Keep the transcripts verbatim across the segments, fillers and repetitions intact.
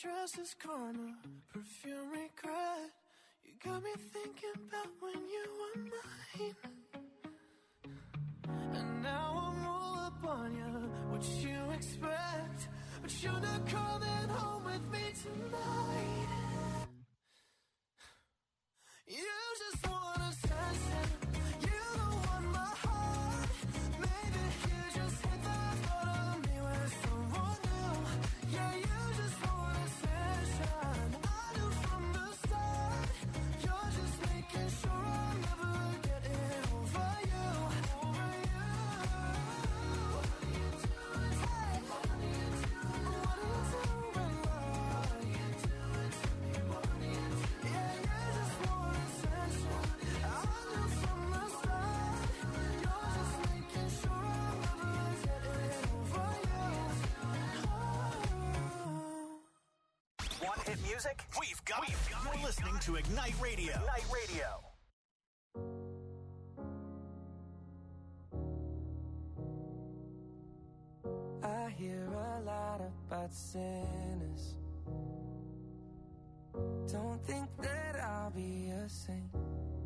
trust is karma, perfume regret. You got me thinking about when you were mine. And now I'm all up on you, what you expect. But you're not coming home with me tonight. You just want attention. You don't want my heart. Maybe you just hit the thought of me with someone new. Yeah, you just want attention. I knew from the start. You're just making sure I'm never getting over you. Over you. What are you doing? Hey. What are you doing? What are you doing? What are you doing to me? What are you doing? Yeah, you just want attention. I knew from the start. You're just making sure I'm never getting over you. Oh. Want hit music? We've got it. You're listening to Ignite Radio. Ignite Radio. I hear a lot about sinners. Don't think that I'll be a saint,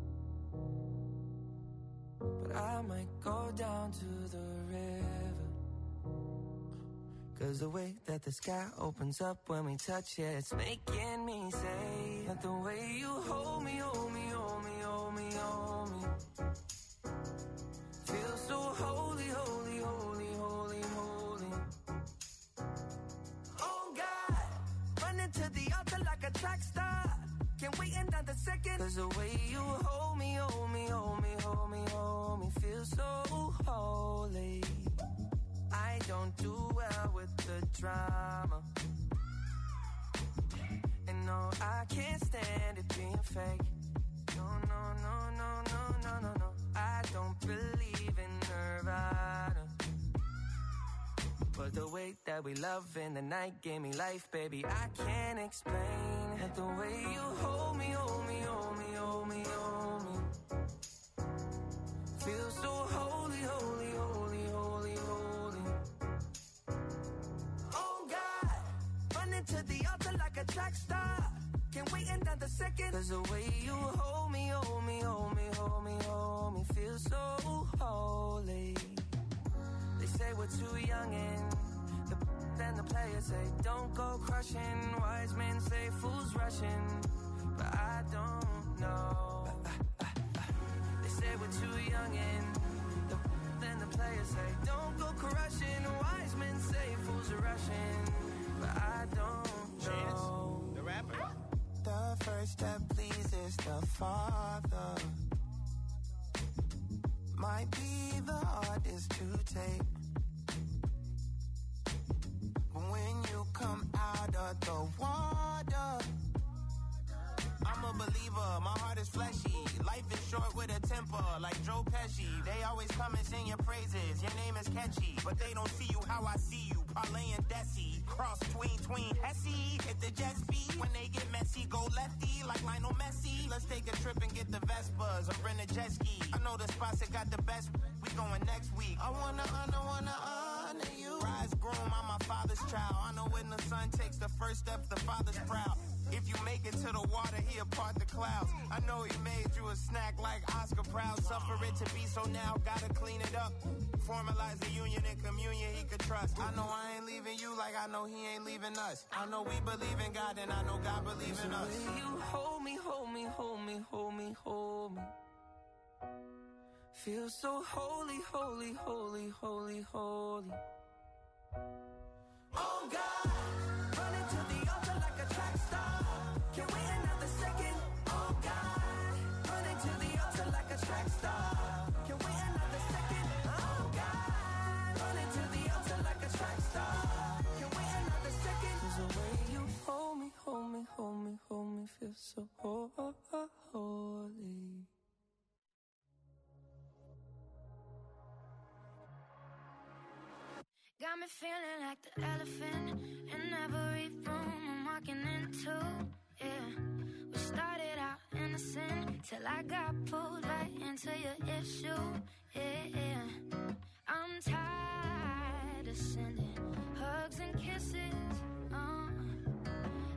but I might go down to the river. Cause the way that the sky opens up when we touch it, it's making me say that the way you hold me, hold me, hold me, hold me, hold me, feels so holy, holy, holy, holy, holy. Oh God, running to the altar like a track star. Can't wait another second. Cause the way you hold me, hold me, hold me, hold me, hold me, feels so holy. I don't do well with the drama, and no, I can't stand it being fake. No, no, no, no, no, no, no, no. I don't believe in Nirvana, but the way that we love in the night gave me life, baby. I can't explain that the way you hold me, hold me, hold me, hold me, hold me, feels so holy, holy, holy, holy, holy. Oh God, running to the altar like a track star. Can't wait another second. Cause the way you hold me, hold me, hold me, hold me, hold me, feels so holy. They say we're too young and the then the players say don't go crushing. Wise men say fools rushing, but I don't know. They say we're too young and the then the players say don't go crushing. Wise men say fools are rushing, but I don't know. Chance, the rapper. The first step pleases the Father. Might be the hardest to take, but when you come out of the water, I'm a believer, my heart is fleshy. Life is short with a temper, like Joe Pesci. They always come and sing your praises, your name is catchy, but they don't see you how I see you. Parlay and Desi, cross tween, tween, Hesse. Hit the jet speed, when they get messy, go lefty, like Lionel Messi. Let's take a trip and get the Vespas, or rent a jet ski. I know the spots that got the best, we going next week. I wanna honor, wanna honor you. Rise groom, I'm my father's child. I know when the son takes the first step, the father's proud. If you make it to the water, he'll part the clouds. I know he made you a snack like Oscar Proud. Suffer it to be, so now gotta clean it up. Formalize the union and communion he could trust. I know I ain't leaving you like I know he ain't leaving us. I know we believe in God and I know God believes in us. You hold me, hold me, hold me, hold me, hold me. Feel so holy, holy, holy, holy, holy. Oh God, running to the altar like a track star. Can't wait another second. Oh God, running to the altar like a track star. Can't wait another second. Oh God, running to the altar like a track star. Can't wait another second. 'Cause the way you hold me, hold me, hold me, hold me, feel so holy. Got me feeling like the elephant in every room I'm walking into, yeah. We started out innocent till I got pulled right into your issue, yeah. I'm tired of sending hugs and kisses, uh.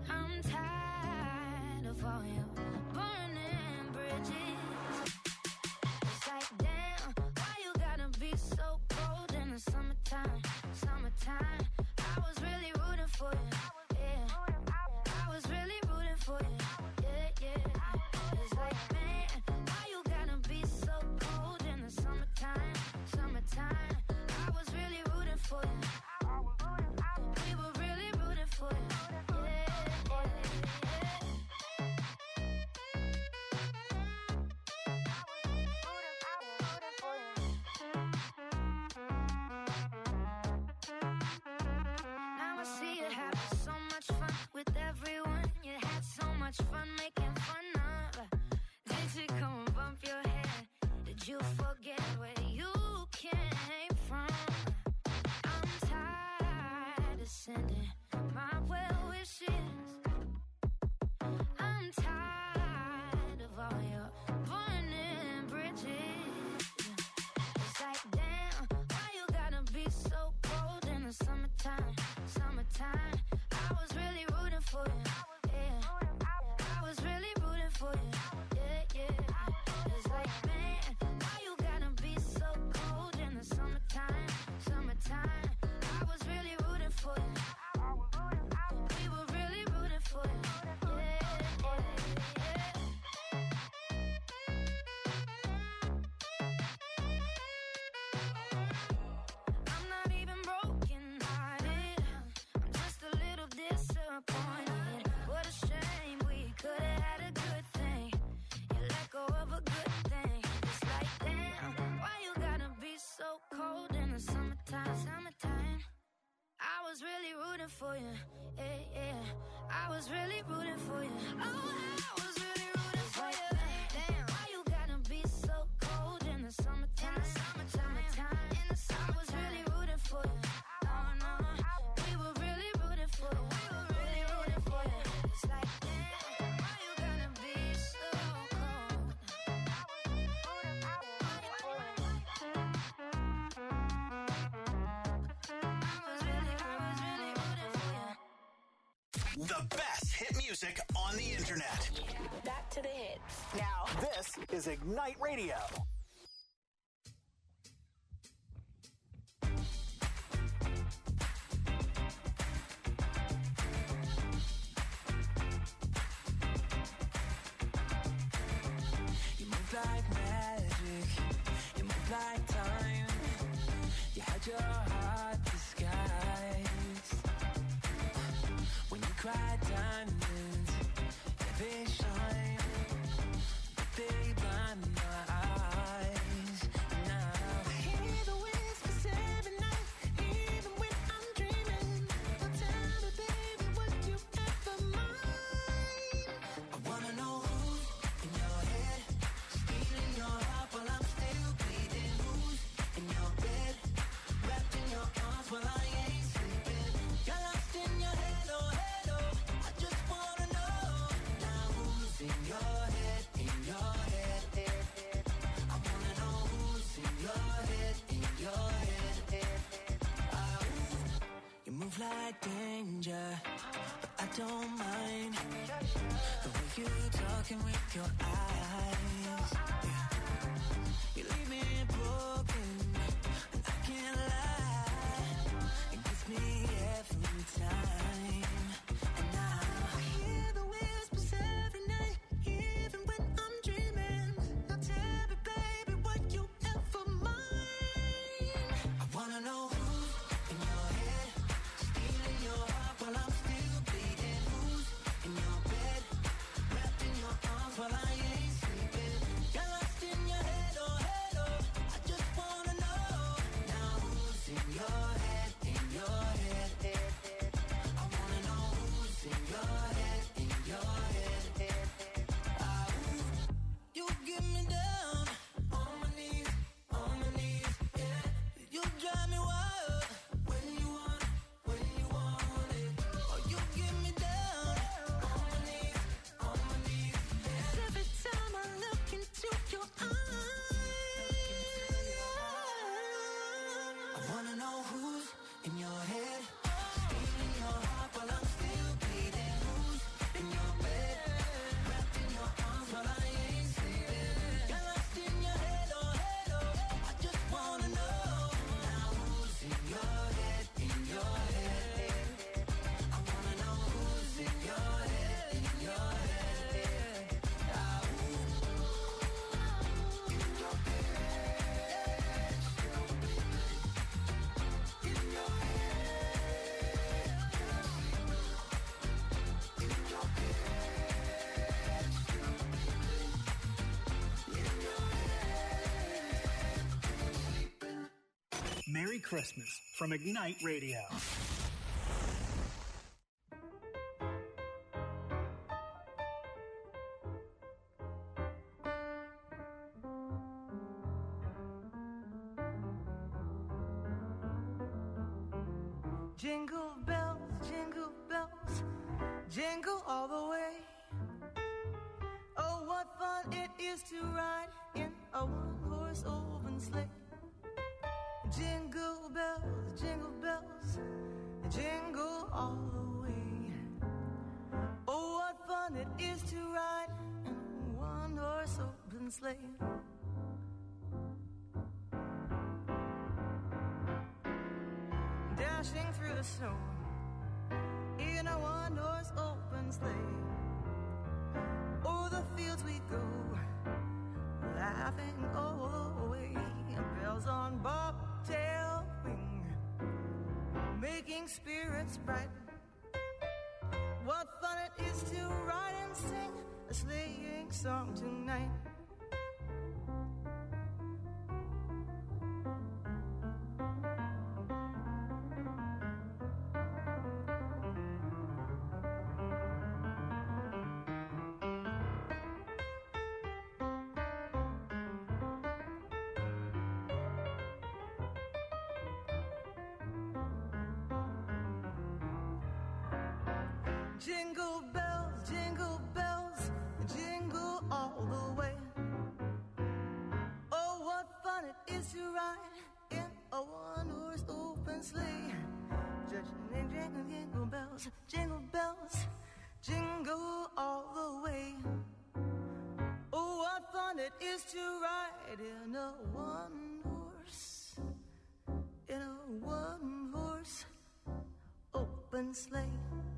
much fun making fun of. Did she come and bump your head? Did you forget where you came from? I'm tired of sending my well wishes. I'm tired of all your burning bridges. It's like, damn, why you gotta be so cold in the summertime? Summertime, I was really rooting for you. Yeah, I was really rooting for you. Yeah, yeah. It's like, man, why you gotta be so cold in the summertime? Summertime, I was really rooting for you. We were really rooting for you. I'm not even broken hearted. I'm just a little disappointed. What a shame, we could have had a good thing. You let go of a good thing. It's like, damn, why you gotta be so cold in the summertime? Summertime, I was really rooting for you. Yeah, yeah. I was really rooting for you. Oh, I was really rooting for you. Damn, why you gotta be so cold in the summertime? Summertime, in the summer, I was really rooting for you. No, no, we were really rooting for you. We were really rooting for you. It's like, damn, why you gotta be so cold? I was really, I was really rooting for you. The best hit music on the internet. Back to the hits. Now, this is Ignite Radio. You move like magic, you move like time. You had your heart disguised. When you cry diamonds, yeah, they shine, but they blind my eyes. Now I hear the whispers every night, even when I'm dreaming. Now tell me, baby, would you ever mind? I wanna know who's in your head, stealing your heart while I'm still bleeding. Who's in your bed, wrapped in your arms while I ain't sleeping. You're lost in your head, oh head, oh. I just wanna know now who's in your head, in your head, head, head. I wanna know who's in your head, in your head, head, head. Ah, ooh. You move like danger, but I don't mind the way you talking with your eyes. Yeah. You leave me broken, and I can't lie. It gets me every time. And now I hear the whispers every night, even when I'm dreaming. Now tell me, baby, would you ever mind? I wanna know who's in your head, stealing your heart while I'm still bleeding. Who's in your bed, wrapped in your arms while I ain't sleeping. You're lost in your head, oh head, oh. I just wanna know now who's in your head, in your head, head, head. I wanna know who's in your head, in your head, head, head. Ah, ooh. You get me down on my knees, on my knees, yeah. You drive me wild when you want, when you want it. Oh, you get me down on my knees, on my knees, yeah. Every time I look into your eyes, I wanna know who's in your head, stealing your heart while I'm still bleeding. Who's in your bed, wrapped in your arms while I ain't sleeping. You're lost in your head, oh head, oh. I just wanna know now who's in your head, in your head, head, head. I wanna know who's in your head, in your head, head. Ah, ooh. In your head, in your Merry Christmas from Ignite Radio. Jingle bells, jingle bells, jingle all the way. Oh, what fun it is to ride in a one-horse open sleigh. Jingle bells, jingle bells, jingle all the way. Oh, what fun it is to ride in a one-horse open sleigh. Dashing through the snow in a one-horse open sleigh. O'er the fields we go, laughing all the way. Bells on bobtail ring, making spirits bright. What fun it is to ride and sing a sleighing song tonight. Jingle bells, jingle bells, jingle all the way. Oh, what fun it is to ride in a one-horse open sleigh. Jingle, jingle, jingle bells, jingle bells, jingle all the way. Oh, what fun it is to ride in a one-horse, in a one-horse open sleigh.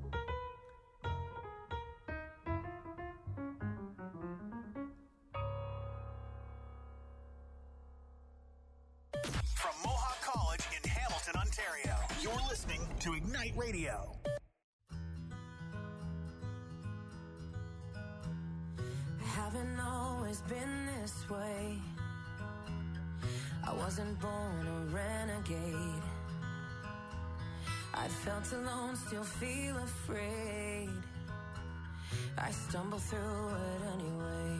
From Mohawk College in Hamilton, Ontario, you're listening to Ignite Radio. I haven't always been this way. I wasn't born a renegade. I felt alone, still feel afraid. I stumble through it anyway.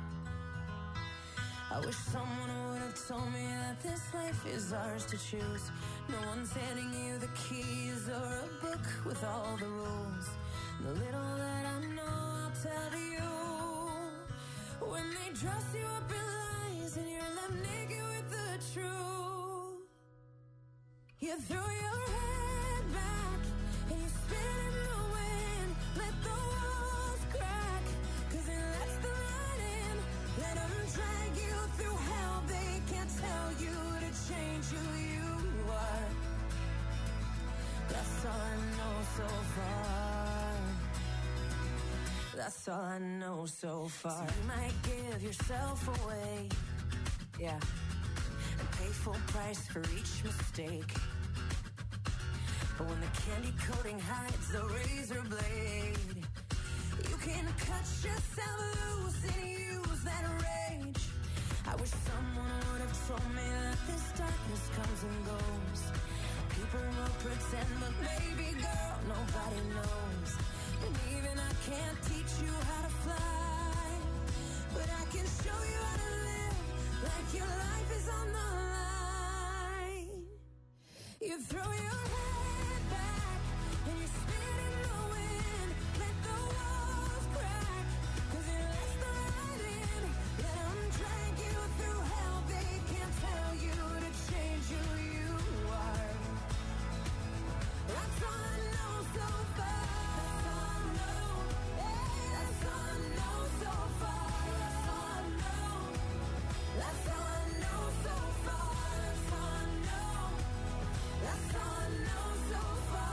I wish someone would have told me that this life is ours to choose. No one's handing you the keys or a book with all the rules. The little that I know, I'll tell you. When they dress you up in lies and you're left naked with the truth, you throw your head back and you spin in the wind. Let the walls crack, cause it lets the light in. Let them drag you through hell. They can't tell you to change who you are. That's all I know so far. That's all I know so far. So you might give yourself away, yeah, and pay full price for each mistake. But when the candy coating hides the razor blade, you can cut yourself loose and use that rage. I wish someone would have told me that this darkness comes and goes. People will pretend, but baby girl, nobody knows. And even I can't teach you how to fly, but I can show you how to live like your life is on the line. You throw your head back and you spin in the wind. Let the walls crack, cause it lets the light in. Let them drag you through hell. They can't tell you to change who you are. That's all I know so far. That's all I know. Yeah, that's all I know so far. That's all I know. That's all I know so far. That's all I know. That's all I know so far.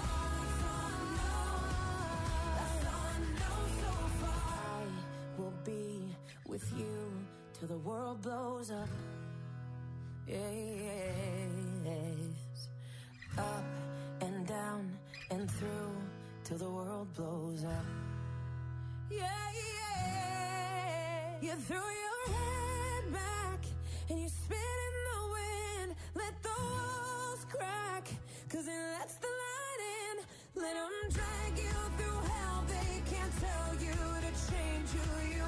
That's all I know. That's all I know so far. I will be with you till the world blows up. Yes. Up and down and through till the world blows up. Yeah, yeah. You throw your head back and you spin in the wind. Let the walls crack, cause it lets the light in. Let them drag you through hell. They can't tell you to change who you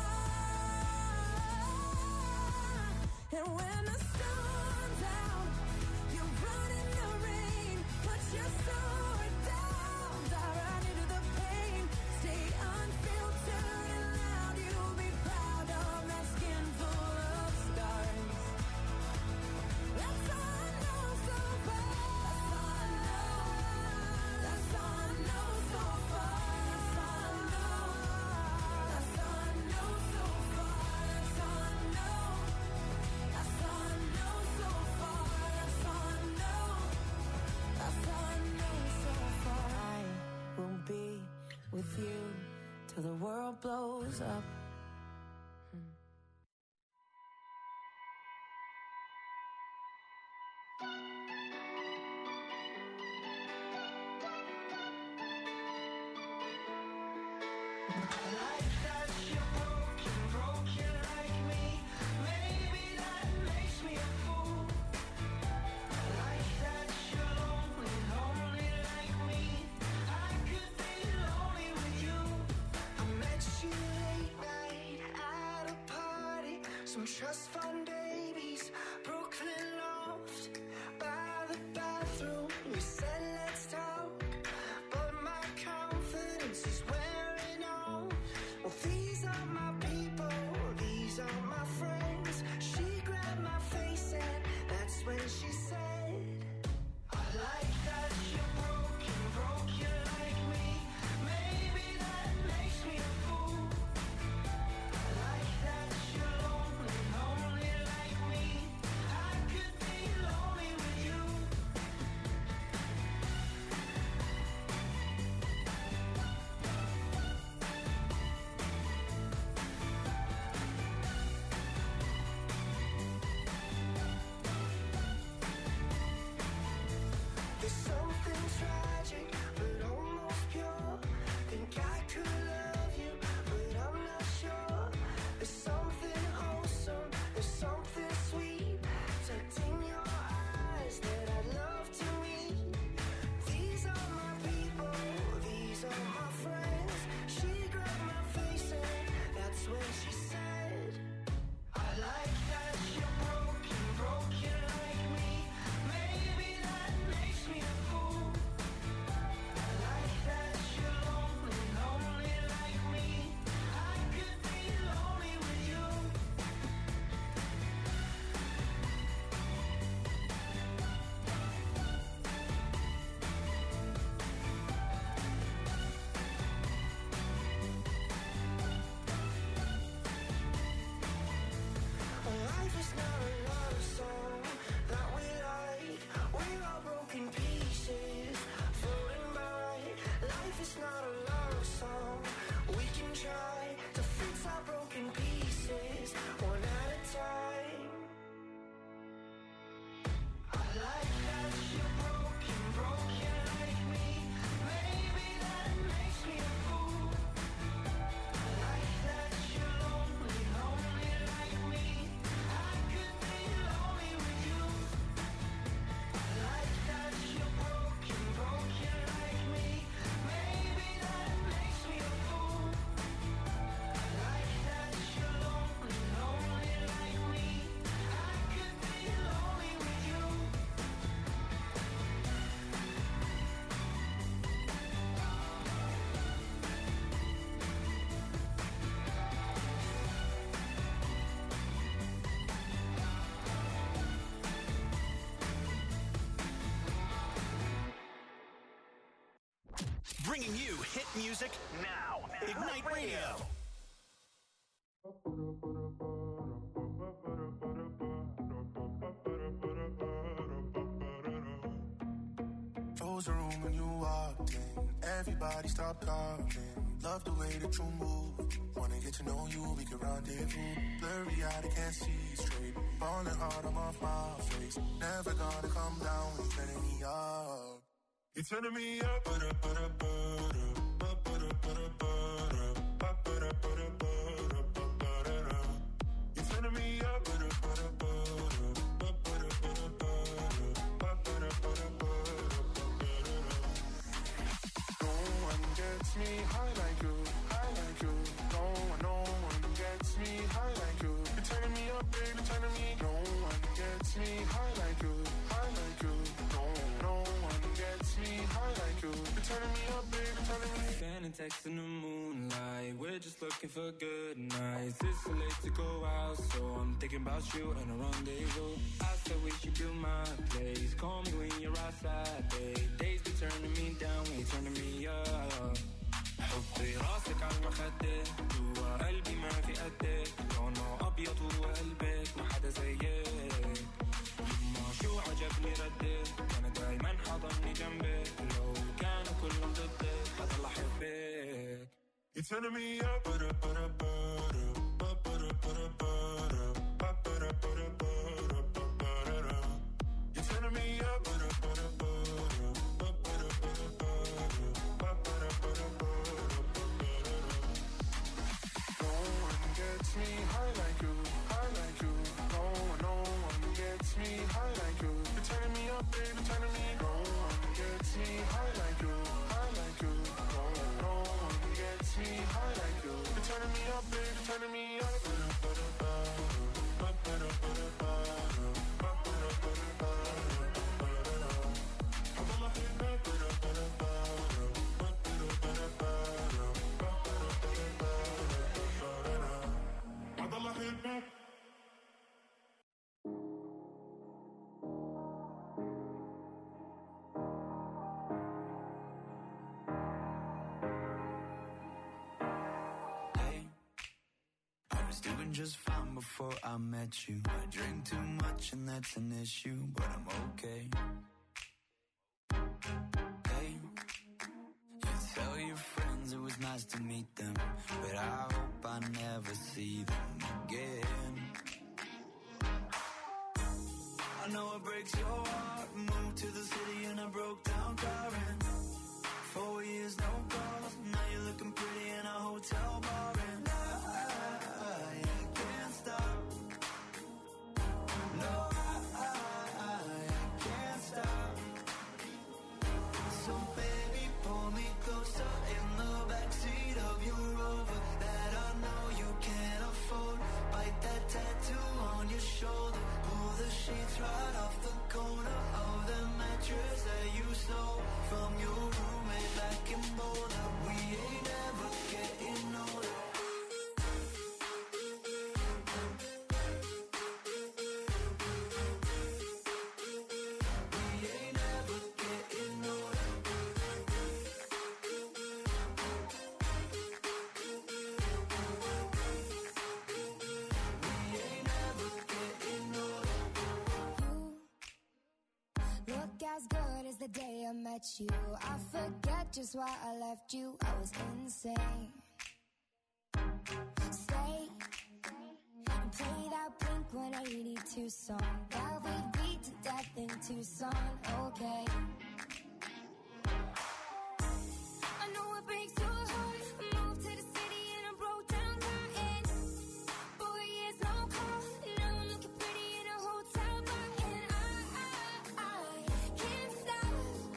are. And when the storm's out, you run in the rain. Put your soul the world blows up. Trust fund babies, Brooklyn loft, by the bathroom. We said let's talk, but my confidence is wearing off. Well, these are my people, these are my friends. She grabbed my face and that's when she said, I like that you're broken, broken like me. Maybe that makes me a fool. I like that you're lonely, lonely like me. I could be lonely with you. There's something tragic, but almost pure. Think I could love you, but I'm not sure. There's something wholesome, there's something sweet tucked in your eyes that I'd love to meet. These are my people, these are my friends. She grabbed my face and that's when she said, I like that you're broken, broken like me. Maybe that makes me a fool. I like that you're lonely, lonely like me. I could be lonely with you. Life is not a love song that we like. We're all broken pieces floating by. Life is not a love song. We can try to fix our broken pieces one at a time. I like that you're broken, broken like me. Maybe that makes me a fool. I like that you're lonely, lonely like me. I could be lonely with you. I like that you're broken, broken like me. Maybe that makes me a fool. I like that you're lonely, lonely like me. I could be lonely with you. Bringing you hit music now. Ignite Radio. Close the room when you walked in. Everybody stop talking. Love the way that you move. Wanna get to know you, we can rendezvous. Blurry eyed, I can't see straight. Falling hard, I'm off my face. Never gonna come down when you're turning me up. You're turning me up. Ba-da, ba-da, ba-da, ba-da, ba-da, ba-da, ba-da, ba-da, ba-da, ba-da. You're turning me up. Ba-da, ba-da, ba-da, ba-da, ba-da, ba-da, ba-da, ba-da, ba-da. No one gets me high like you, high like you. No one, no one gets me high like you. You're turning me up, baby, turning me. No one gets me high like you, high like you. No, no one gets me high like you. You're turning me up, baby, turning me. Sending texts in the moonlight. We're just looking for good nights. It's so late to go out, so I'm thinking about you and a rendezvous. I said we should build my place. Call me when you're outside, babe. Days be turning me down, we turning me up. حطي راسك على المخدة جوا قلبي ما في قدك لونه أبيض وقلبك ما حدا زيك يما شو عجبني ردك أنا دايما حضني جنبك لو كانوا كلهم ضدك حضل أحبك You're turning me up, butter, butter, butter, butter, butter, butter, butter, butter, butter, butter. You turning me up, butter, butter, butter, butter, butter, butter, butter, butter, butter. No one gets me high like you, high like you. No, no one gets me high like you. You're turning me up, baby, turning me. No one gets me high like you, high like you. No, no one gets me high like you. You're turning me up, baby, turning me up. Doing just fine before I met you. I drink too much and that's an issue, but I'm okay. Hey, you tell your friends it was nice to meet them, but I hope I never see them again. I know it breaks your heart. Moved to the city in a broke down car and four years no calls. Now you're looking pretty in a hotel bar and I No, I, I, I can't stop. So baby, pull me closer in the backseat of your Rover that I know you can't afford. Bite that tattoo on your shoulder. Pull the sheets right off the corner of the mattress that you stole from your roommate back in Boulder. We ain't ever getting older. As good as the day I met you, I forget just why I left you. I was insane. Stay and play that Blink one eighty-two song that we beat to death in Tucson. Okay. I know it breaks your heart. I moved to the city and I broke down crying. Four years no call. Now I'm looking pretty in a hotel bar and I, I, I can't stop.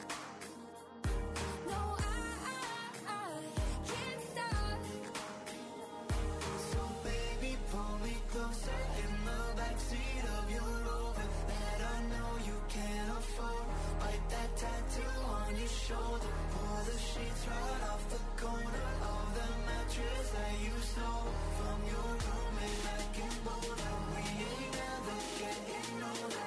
No, I, I, I can't stop. So baby, pull me closer in the backseat of your Rover that I know you can't afford. Bite that tattoo on your shoulder. Pull the sheets right off the corner of the mattress that you stole from your roommate back in Boulder. We ain't never getting older.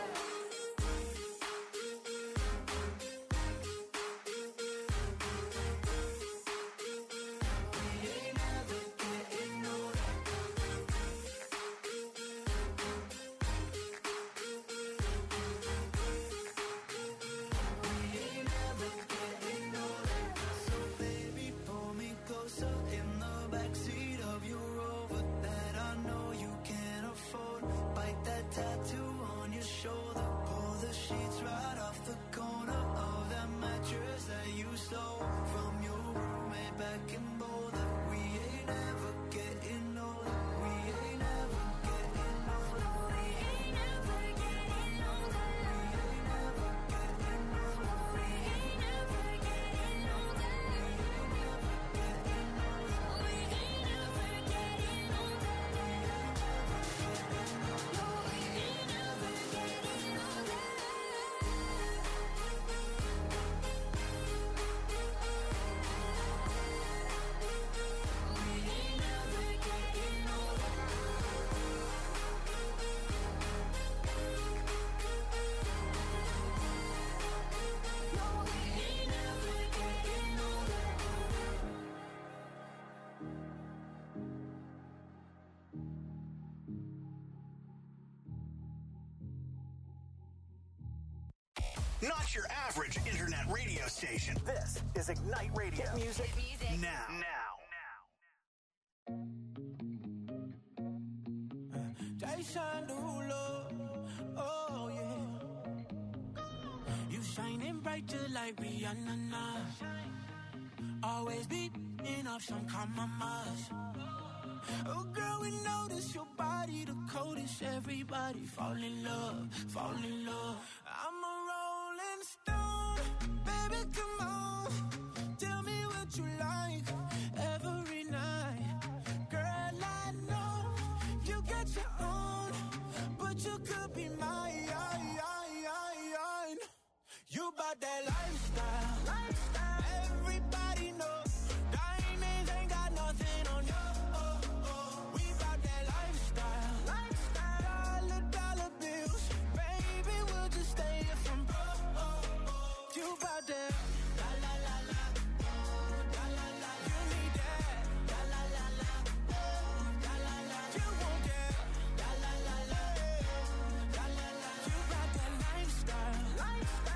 Not your average internet radio station. This is Ignite Radio. Hit music. Now. Now. shine the ruler. Oh yeah. You shining bright just like Rihanna now. Always beating up some compromise. Oh girl, we notice your body the coldest. Everybody fall in love, fall in love. I'm a rolling stone, baby, come on. Tell me what you like every night. Girl, I know you got your own, but you could be mine. You bout that lifestyle, lifestyle. Everybody knows diamonds ain't got nothing on you. Oh, oh. We bout that lifestyle, lifestyle. Dollar, dollar bills, baby, we'll just stay here from broke. Oh, oh. You bout that la la la la, oh, la la la. You need that la la la la, oh, la la la. You want that la la la la, la la la. You bout that lifestyle, lifestyle.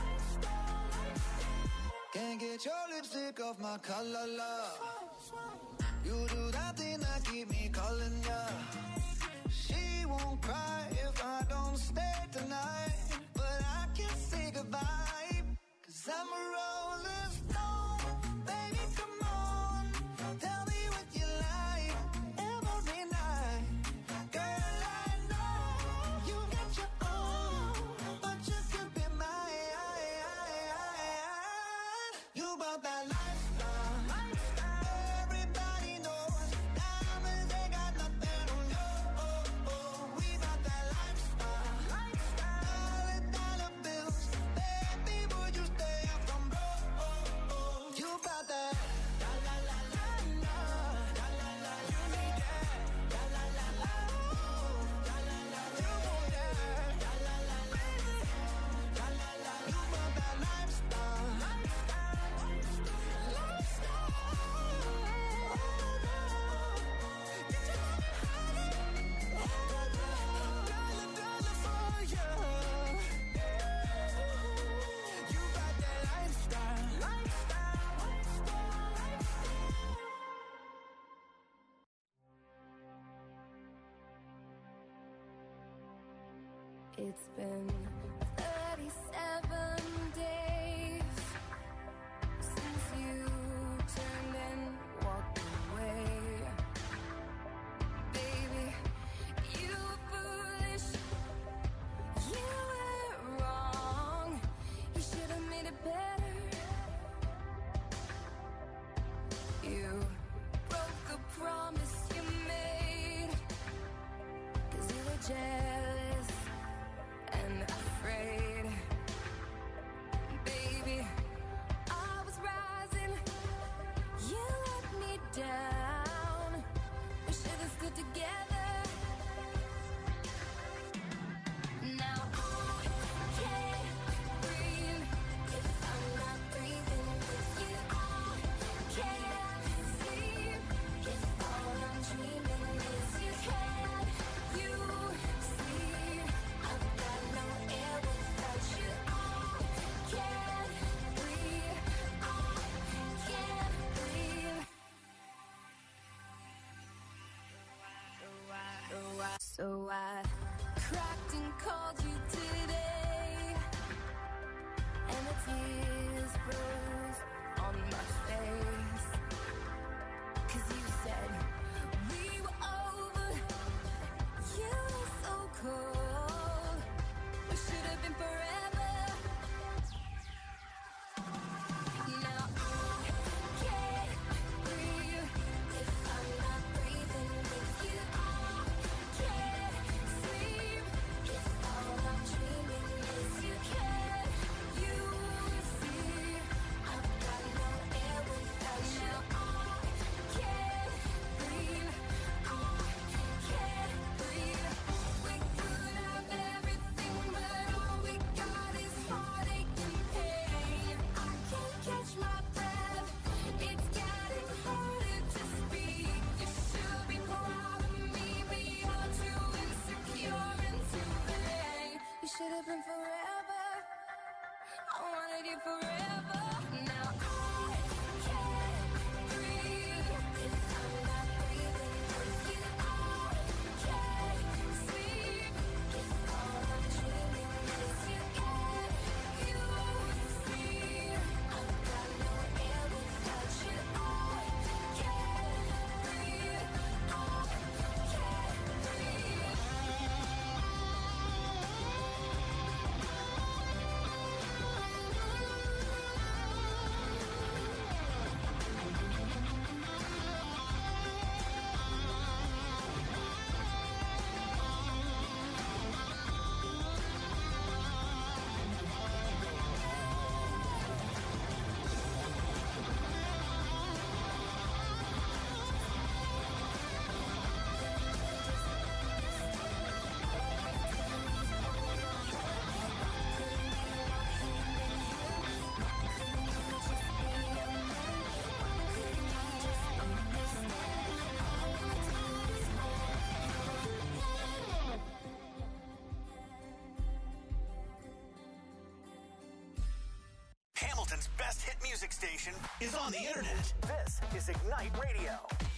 Can't get your lipstick off my collar, love. You do that thing that keep me calling ya. She won't cry if I don't stay tonight, but I can't say goodbye, cause I'm a rolling stone. Baby, come on, tell me what you like every night. Girl, I know you got your own, but you could be mine. You about that lifestyle, lifestyle. Everybody knows diamonds ain't got nothing on you. Oh, oh. We about that lifestyle, lifestyle. Dollar, dollar bills, baby, would you stay up from broke? Oh, oh. You about that la la la la la, la la la. You need that la la la la, oh, la la la. You want that la la la la, la la la. You about that lifestyle, lifestyle, lifestyle. Get your money higher, dollar, dollar for you. You got that lifestyle, lifestyle, lifestyle. It's been thirty-seven days since you turned and walked away. Baby, you were foolish, you were wrong. You should have made it better. You broke a promise you made, cause you were jealous and afraid. Baby, I was rising, you let me down. We should have stood together. Now I can't breathe if I'm not breathing with you. I can't sleep if all I'm dreaming is you. Can you see I've got no air without you? I can't breathe, I can't breathe. So I cracked and called you today, and the tears froze on my face. Cause you said we were over, you were so cold. We should have been forever. Now I can't breathe if I'm not breathing with you. I can't sleep if all I'm dreaming is you. Can you see I've got no air without you? I can't breathe, I Brooklyn's best hit music station is on the internet. This is Ignite Radio.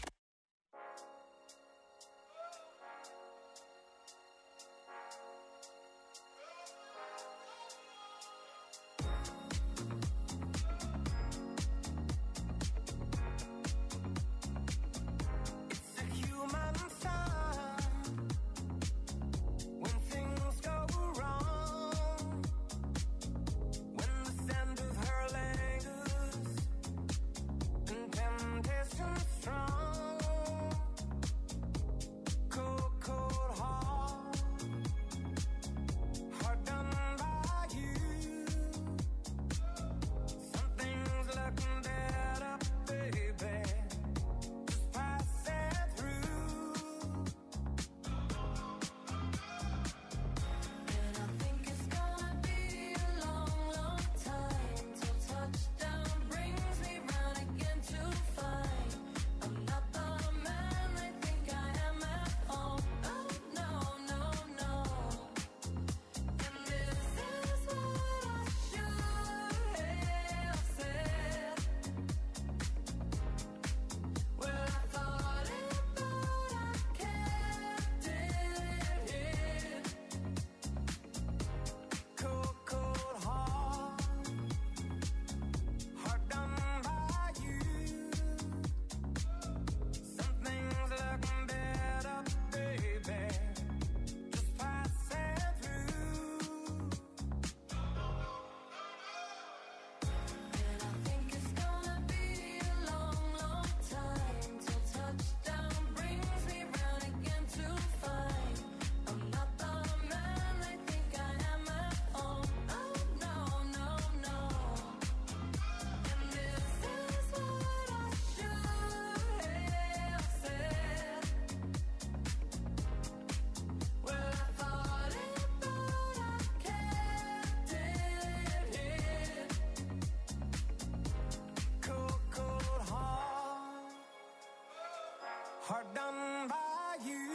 Hard done by you.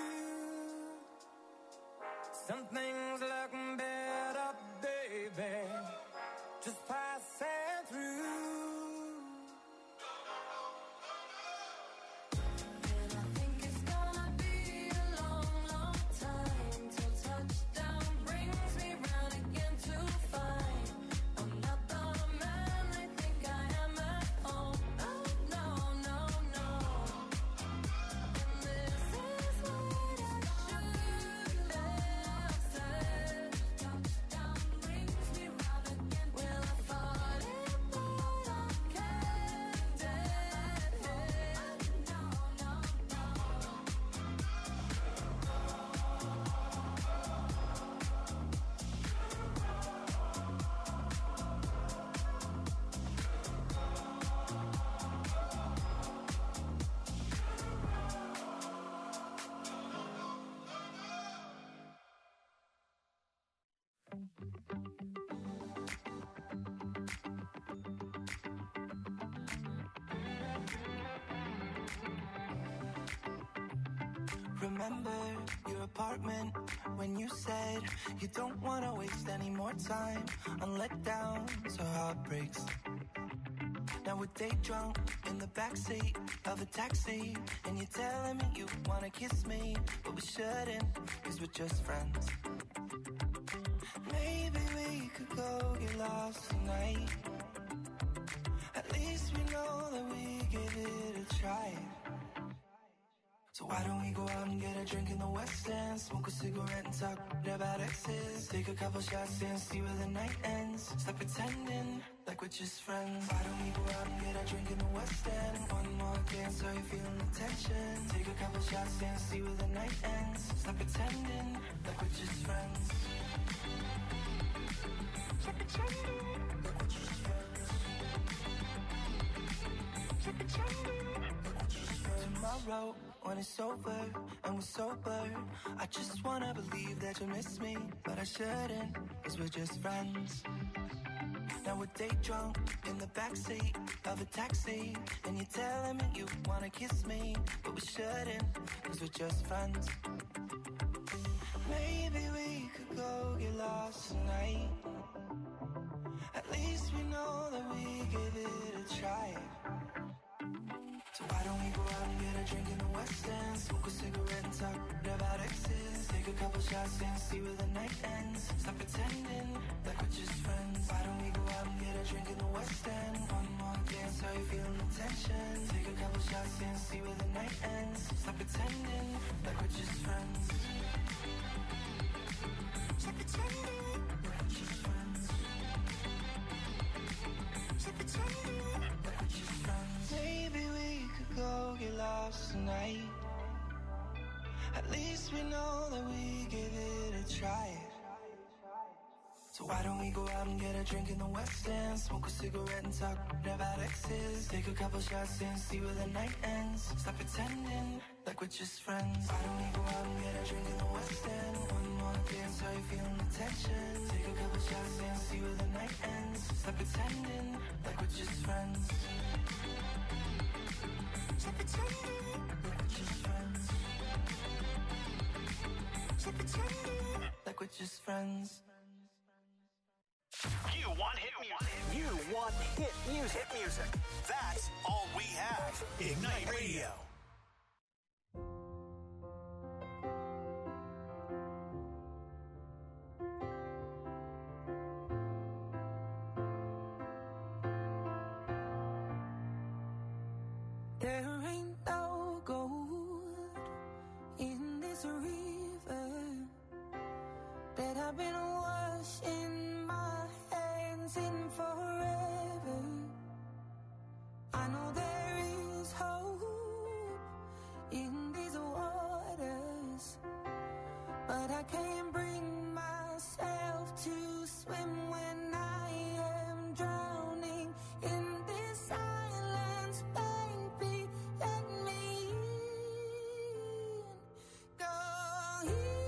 Some things look better, baby, just passing through. And I think it's gonna be a long, long time till touchdown brings me round again to find I'm not the man I think I am at home. Oh, no, no, no. Remember your apartment when you said you don't want to waste any more time on letdowns or heartbreaks. Now we're day drunk in the backseat of a taxi, and you're telling me you want to kiss me, but we shouldn't, cause we're just friends. Maybe we could go get lost tonight. At least we know that we give it a try. So why don't we go out and get a drink in the West End, smoke a cigarette and talk about exes, take a couple shots and see where the night ends. Stop pretending like we're just friends. Why don't we go out and get a drink in the West End? One more dance, so you're feeling the tension. Take a couple shots and see where the night ends. Stop pretending like we're just friends. Stop pretending like we're just friends. Stop pretending like we're just friends. Tomorrow, when it's over and we're sober, I just wanna believe that you miss me, but I shouldn't, cause we're just friends. Now we're day drunk in the backseat of a taxi, and you're telling me you wanna kiss me, but we shouldn't, cause we're just friends. Maybe we could go get lost tonight. At At least we know that we gave it a try. So why don't we go out and get a drink in the West End, smoke a cigarette and talk about exes, take a couple shots and see where the night ends. Stop pretending like we're just friends. Why don't we go out and get a drink in the West End? One more dance, how you feeling the tension? Take a couple shots and see where the night ends. Stop pretending like we're just friends. Stop pretending like we're just friends. Stop pretending like we're just friends. Maybe we could go get lost tonight. At least we know that we gave it a try. So why don't we go out and get a drink in the West End, smoke a cigarette and talk about exes, take a couple shots and see where the night ends. Stop pretending like we're just friends. Why don't we go out and get a drink in the West End? One more dance, how you feeling the tension? Take a couple shots and see where the night ends. Stop pretending like we're just friends. Stop pretending like we're just friends. Stop pretending like we're just friends. You want hit music. You want hit music. Hit music. That's all we have. Ignite Radio. There ain't no gold in this river that I've been washing my hands in forever. I know there is hope in these waters, but I can't bring myself to swim when I am drowning in this silence. Baby, let me in. Go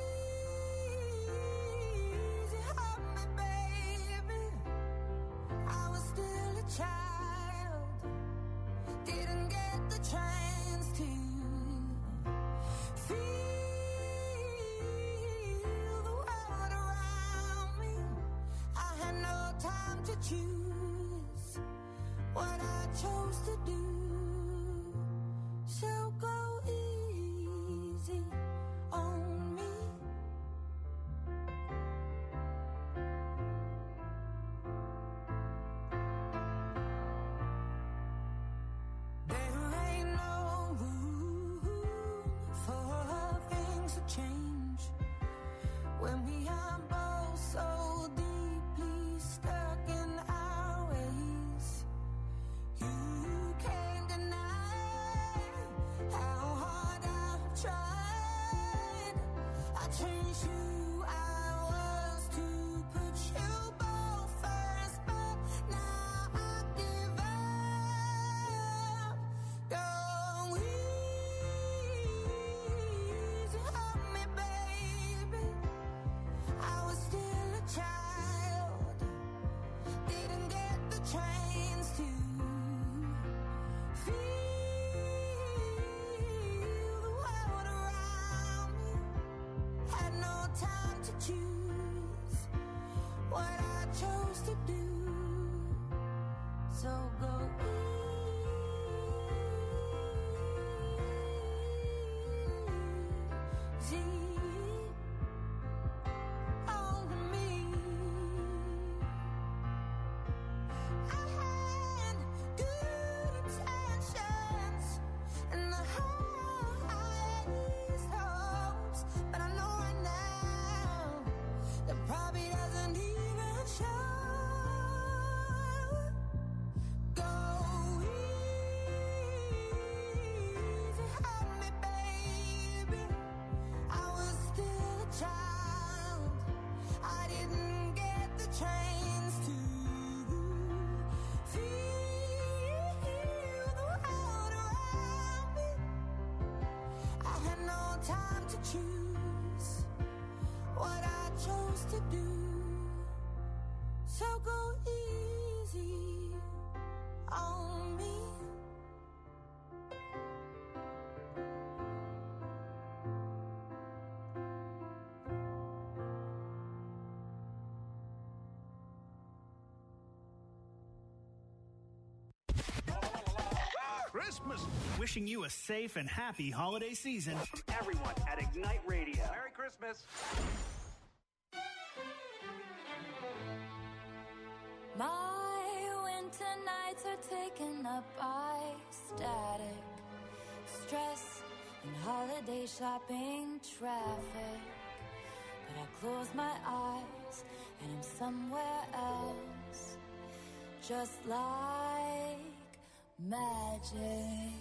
easy on me, baby. I was still a child, didn't get the chance to feel the world around me. I had no time to choose what I chose to do. So go easy on me. There ain't no room for things to change when we are both so deeply stuck in our ways. You can't deny how hard I've tried. I changed who I was to put you both first, but now I give up. Go easy on me, baby. I was still a child, didn't get the chance to feel the world around me. Had no time to choose what I chose to do. So go easy on me. I had good intentions and the highest hopes, but I know right now that probably doesn't even show. Go easy on me, baby. I was still a child, I didn't get the chance to feel the world around me. I had no time to choose what I chose to do. So go easy on me. Christmas. Wishing you a safe and happy holiday season. Everyone at Ignite Radio. Merry Christmas. My winter nights are taken up by static, stress, and holiday shopping traffic. But I close my eyes and I'm somewhere else, just like magic.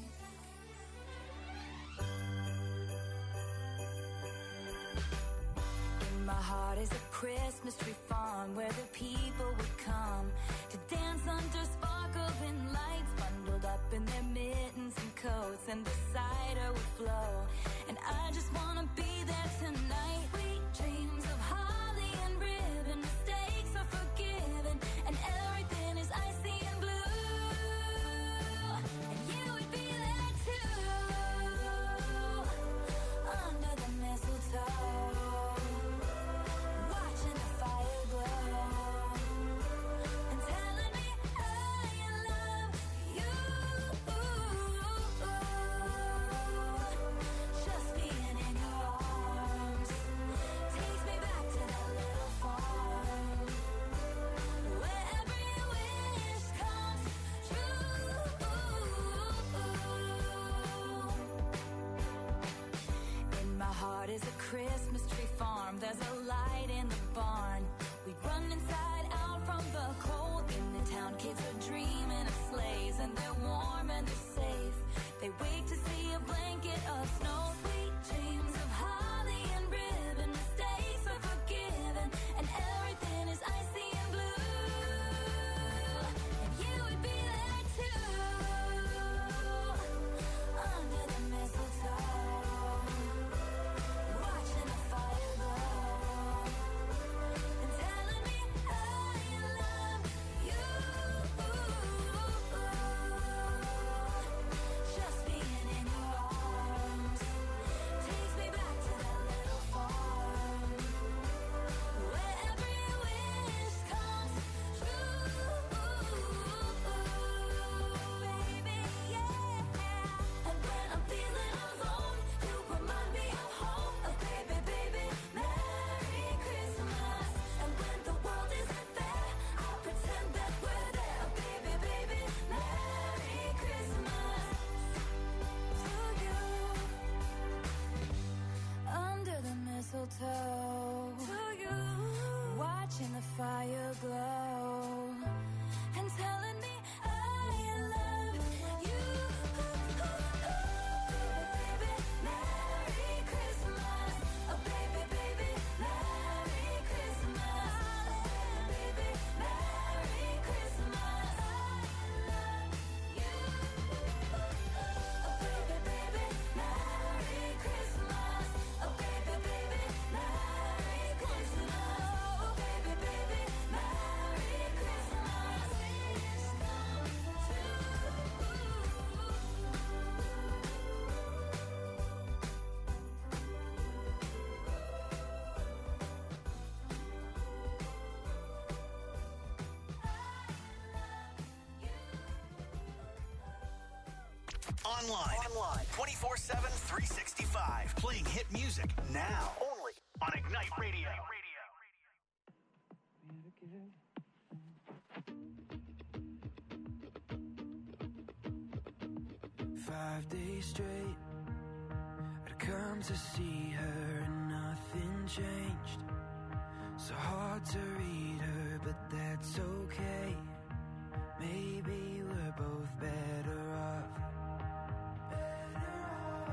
In my heart is a Christmas tree farm where the people would come to dance under sparkling lights, bundled up in their mittens and coats, and the cider would flow. And I just wanna be there tonight. Sweet dreams of holly and ribbon, mistakes are forgiven, and everything is icy and blue. And you would be there too, under the mistletoe, watching the fire glow, and telling me I love you. Just being in your arms takes me back to that little farm where every wish comes true. In my heart is a Christmas tree farm. There's a light in the barn. We run inside out from the cold. In the town, kids are dreaming of sleighs, and they're warm and they're safe. They wait to see a blanket of snow. Sweet dreams of holly and ribbon, mistakes are forgiven, and everything is icy and blue. And you would be there too, under the mistletoe, watching the fire glow, and telling me I love you. Just being in your arms takes me back to that little farm where every wish comes true, baby, yeah. And when I'm feeling alone, you remind me of home. Oh, baby, baby, Merry Christmas. And when the world isn't fair, I'll pretend that we're there. Oh, baby, baby, Merry Christmas to you. Under the mistletoe, to you, watching the fire glow, and telling me I love you. Baby, Merry Christmas. Oh, baby, baby, Merry Christmas. Baby, Merry Christmas. I love you. Oh, baby, baby, Merry Christmas. Oh, baby, baby, Merry Christmas. Oh, baby, baby, Merry Christmas. Online. Online. twenty-four seven, three sixty-five. Playing hit music now. Only on Ignite Radio. Five days straight, I'd come to see her and nothing changed. So hard to read her, but that's okay. Maybe we're both better off. Better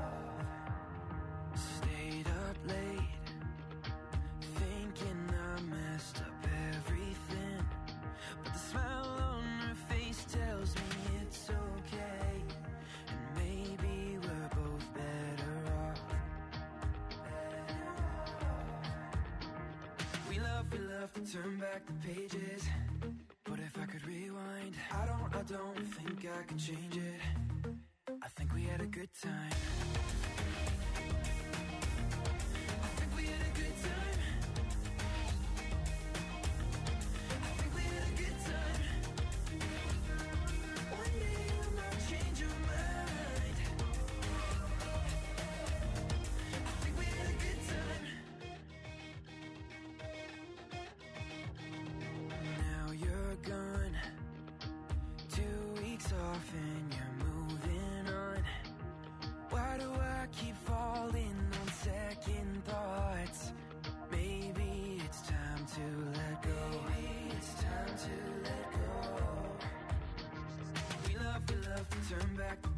off. Stayed up late, thinking I messed up everything. But the smile on her face tells me it's okay. And maybe we're both better off. Better off. We love, we love to turn back the pages. But if I could rewind, I don't, I don't think I could change it. I think we had a good time. I think we had a good time. I think we had a good time. One day you might change your mind.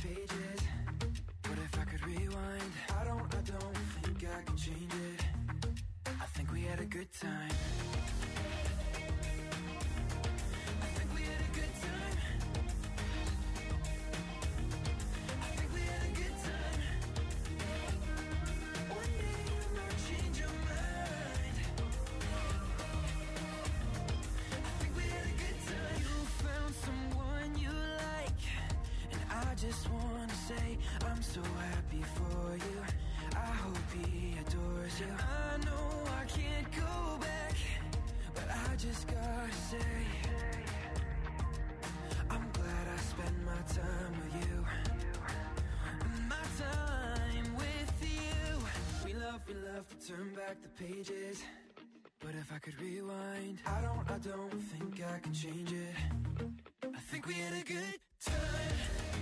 pages. But if I could rewind, I don't, I don't think I can change it. I think we had a good time. I think we had a good time. I think we had a good time. One day you might change your mind. I think we had a good time. You found someone you like, and I just wanna say I'm so happy for you. I hope he adores you. I know I can't go back, but I just gotta say I'm glad I spent my time with you. My time with you. We love, we love to turn back the pages. But if I could rewind, I don't, I don't think I can change it. I think we had a good time.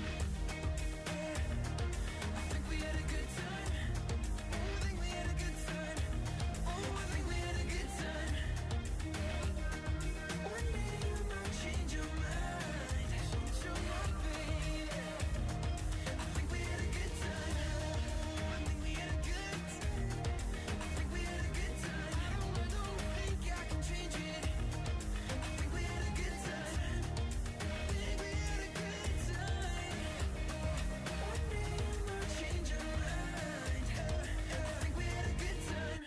I think we had a good time. Oh, I think we had a good time. Oh, I think we had a good time. One day you might change your mind. Change your mind, baby. I think we had a good time. I think we had a good time. I think we had a good time. I don't, I don't think I can change it. I think we had a good time. I think we had a good time. One day you might change your mind. I think we had a good time.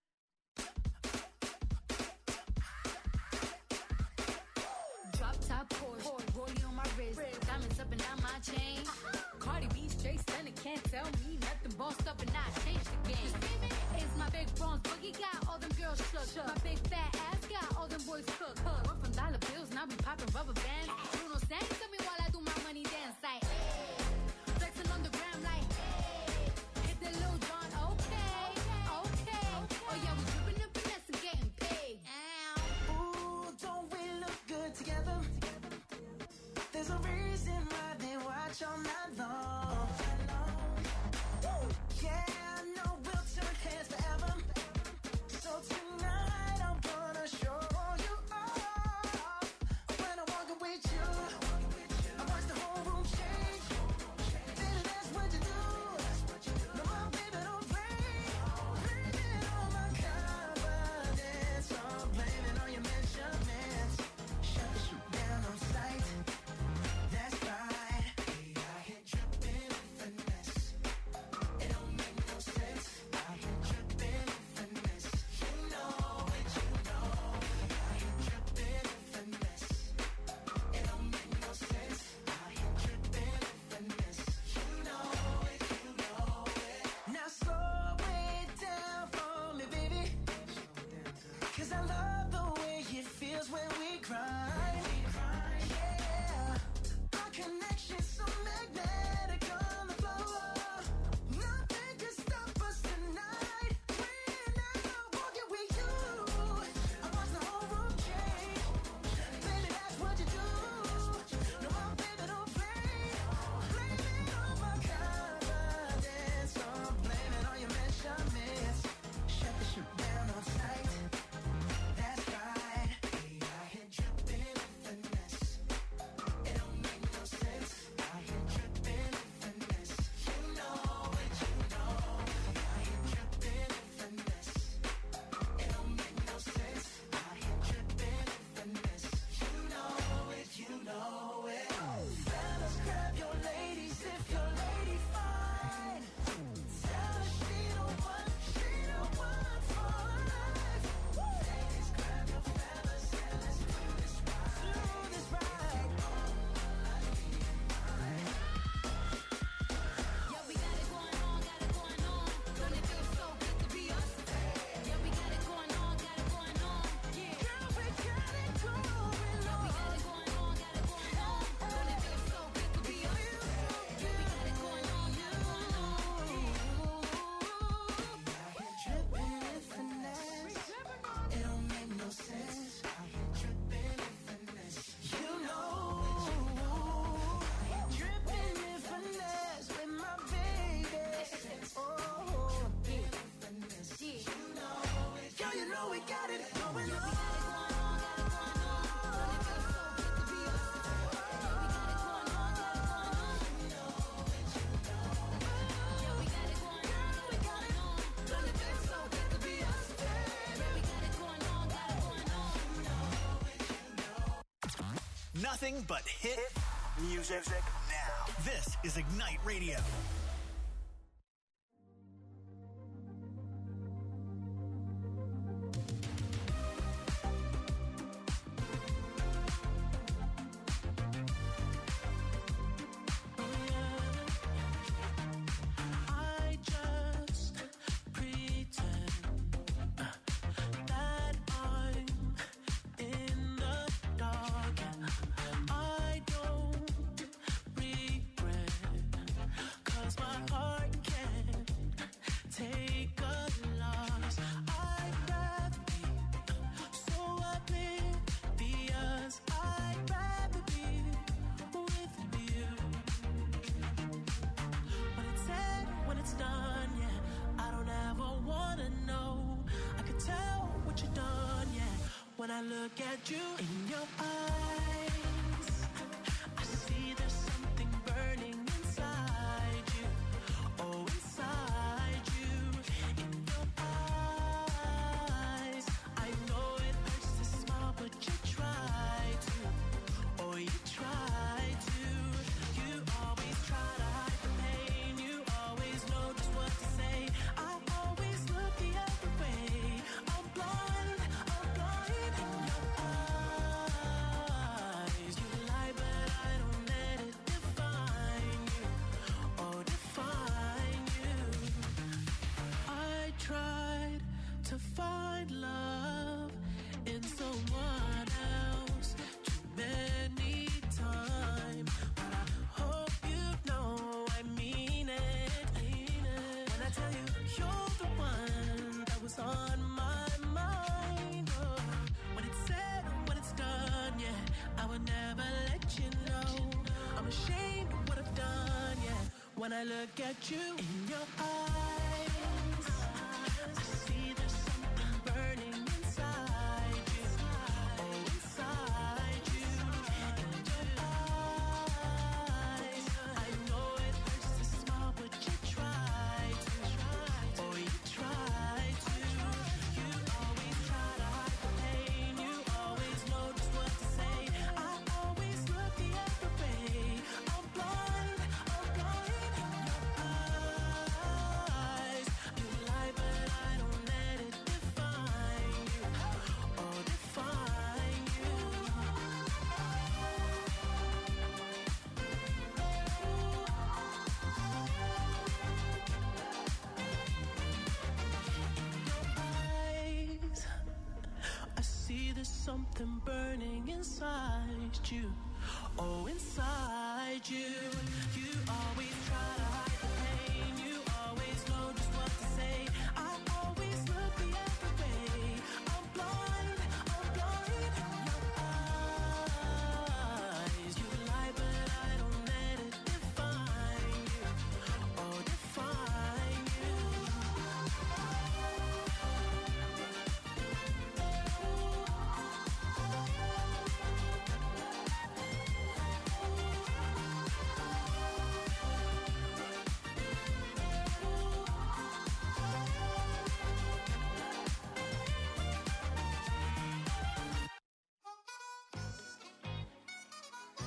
Drop top Porsche, rollie on my wrist, diamonds up and down my chain. Cardi B straight stunning, can't tell me nothing. Bossed up and I changed the game. It's my big bronze boogie, got all them girls shook. My big fat ass got all them boys cook. We're from dollar bills, now we popping rubber bands. Bruno sang to me while I do my money dance like flexing on the gram like hit the Lil Jon, okay, okay. Oh yeah, we dripping and finesse and getting paid. Ooh, don't we look good together? There's a reason why they watch all night long. Woo! Yeah, I know we'll turn heads forever. So tonight I'm gonna show you off. When I walk away, nothing but hit, hit music now. This is Ignite Radio. When I look at you in your eyes, I see there's something burning inside you. Oh, inside you, in your eyes. I know it hurts to smile, but you try to. Oh, you try to. You always try to hide the pain. You always know just what to say. I always look the other way. I'm blind, I'm blind. To find love in someone else too many times, but I hope you know I mean it, mean it. When I tell you you're the one that was on my mind, oh, when it's said and when it's done, yeah, I would never let you know. I'm ashamed of what I've done, yeah, when I look at you in your eyes. There's something burning inside you. Oh, inside you. You always try to hide the pain. You always know just what to say. I always look the other way. I'm blind, I'm blind. Your eyes, you lie, but I don't let it define you. Oh, define you.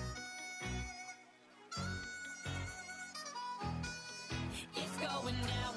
It's going down.